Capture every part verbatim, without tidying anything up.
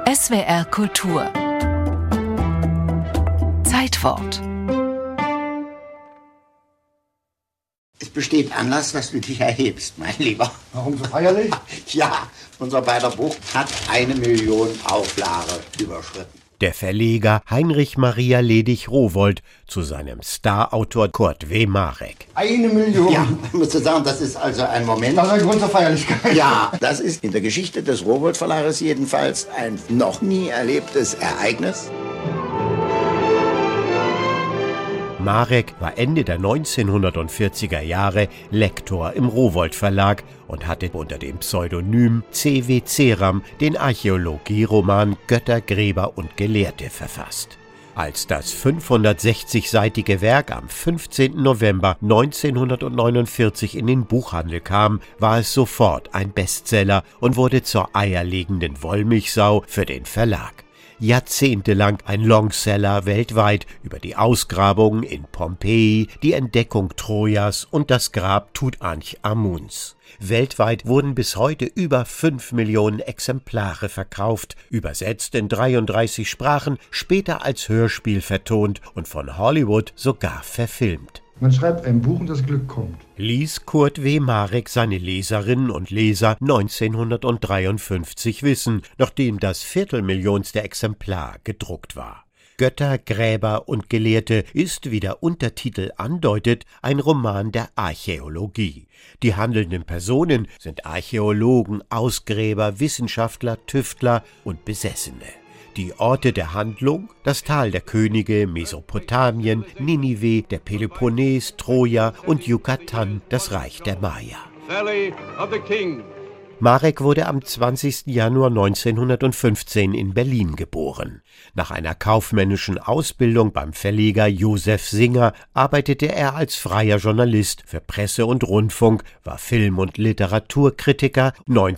S W R Kultur Zeitwort. Es besteht Anlass, dass du dich erhebst, mein Lieber. Warum so feierlich? Ja, unser beider Buch hat eine Million Auflage überschritten. Der Verleger Heinrich Maria Ledig-Rowohlt zu seinem Starautor Kurt W. Marek. Eine Million? Ja, ich muss sagen, das ist also ein Moment. Das ist ein Grund zur Feierlichkeit. Ja, das ist in der Geschichte des Rowohlt Verlages jedenfalls ein noch nie erlebtes Ereignis. Marek war Ende der neunzehnhundertvierziger Jahre Lektor im Rowohlt Verlag und hatte unter dem Pseudonym C W Ceram den Archäologieroman Götter, Gräber und Gelehrte verfasst. Als das fünfhundertsechzigseitige Werk am fünfzehnten November neunzehnhundertneunundvierzig in den Buchhandel kam, war es sofort ein Bestseller und wurde zur eierlegenden Wollmilchsau für den Verlag. Jahrzehntelang ein Longseller weltweit über die Ausgrabungen in Pompeji, die Entdeckung Trojas und das Grab Tutanchamuns. Weltweit wurden bis heute über fünf Millionen Exemplare verkauft, übersetzt in dreiunddreißig Sprachen, später als Hörspiel vertont und von Hollywood sogar verfilmt. Man schreibt ein Buch und das Glück kommt. Ließ Kurt W. Marek seine Leserinnen und Leser neunzehnhundertdreiundfünfzig wissen, nachdem das viertelmillionste Exemplar gedruckt war. Götter, Gräber und Gelehrte ist, wie der Untertitel andeutet, ein Roman der Archäologie. Die handelnden Personen sind Archäologen, Ausgräber, Wissenschaftler, Tüftler und Besessene. Die Orte der Handlung, das Tal der Könige, Mesopotamien, Ninive, der Peloponnes, Troja und Yucatan, das Reich der Maya. Valley of the King. Marek wurde am zwanzigsten Januar neunzehnhundertfünfzehn in Berlin geboren. Nach einer kaufmännischen Ausbildung beim Verleger Josef Singer arbeitete er als freier Journalist für Presse und Rundfunk, war Film- und Literaturkritiker.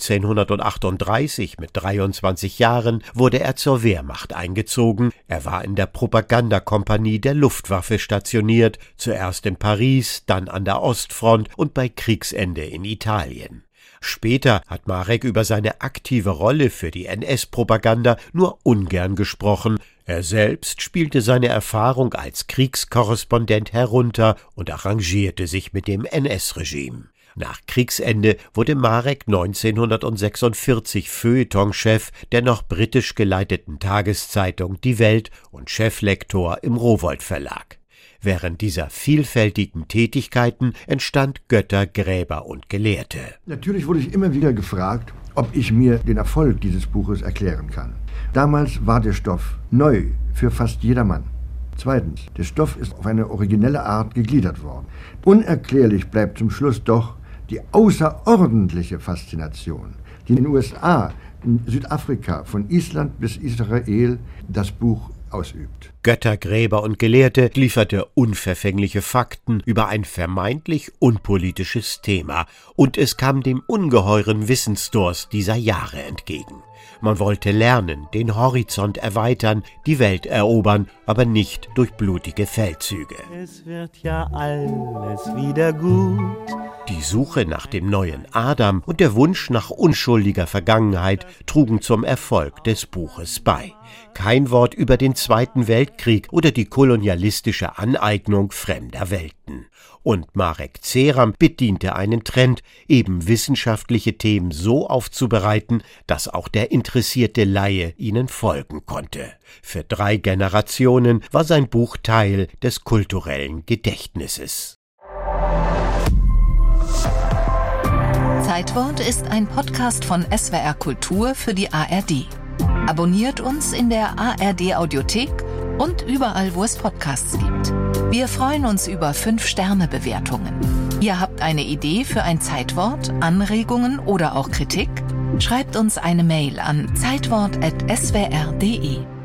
neunzehnhundertachtunddreißig, mit dreiundzwanzig Jahren, wurde er zur Wehrmacht eingezogen. Er war in der Propagandakompanie der Luftwaffe stationiert, zuerst in Paris, dann an der Ostfront und bei Kriegsende in Italien. Später hat Marek über seine aktive Rolle für die N S-Propaganda nur ungern gesprochen. Er selbst spielte seine Erfahrung als Kriegskorrespondent herunter und arrangierte sich mit dem N S-Regime. Nach Kriegsende wurde Marek neunzehnhundertsechsundvierzig Feuilletonchef der noch britisch geleiteten Tageszeitung Die Welt und Cheflektor im Rowohlt Verlag. Während dieser vielfältigen Tätigkeiten entstand Götter, Gräber und Gelehrte. Natürlich wurde ich immer wieder gefragt, ob ich mir den Erfolg dieses Buches erklären kann. Damals war der Stoff neu für fast jedermann. Zweitens, der Stoff ist auf eine originelle Art gegliedert worden. Unerklärlich bleibt zum Schluss doch die außerordentliche Faszination, die in den U S A, in Südafrika, von Island bis Israel das Buch ausübt. Götter, Gräber und Gelehrte lieferte unverfängliche Fakten über ein vermeintlich unpolitisches Thema und es kam dem ungeheuren Wissensdurst dieser Jahre entgegen. Man wollte lernen, den Horizont erweitern, die Welt erobern, aber nicht durch blutige Feldzüge. Es wird ja alles wieder gut. Die Suche nach dem neuen Adam und der Wunsch nach unschuldiger Vergangenheit trugen zum Erfolg des Buches bei. Kein Wort über den Zweiten Weltkrieg oder die kolonialistische Aneignung fremder Welten. Und Marek Ceram bediente einen Trend, eben wissenschaftliche Themen so aufzubereiten, dass auch der interessierte Laie ihnen folgen konnte. Für drei Generationen war sein Buch Teil des kulturellen Gedächtnisses. Zeitwort ist ein Podcast von S W R Kultur für die A R D. Abonniert uns in der A R D-Audiothek und überall, wo es Podcasts gibt. Wir freuen uns über fünf Sterne Bewertungen. Ihr habt eine Idee für ein Zeitwort, Anregungen oder auch Kritik? Schreibt uns eine Mail an zeitwort at s w r punkt d e.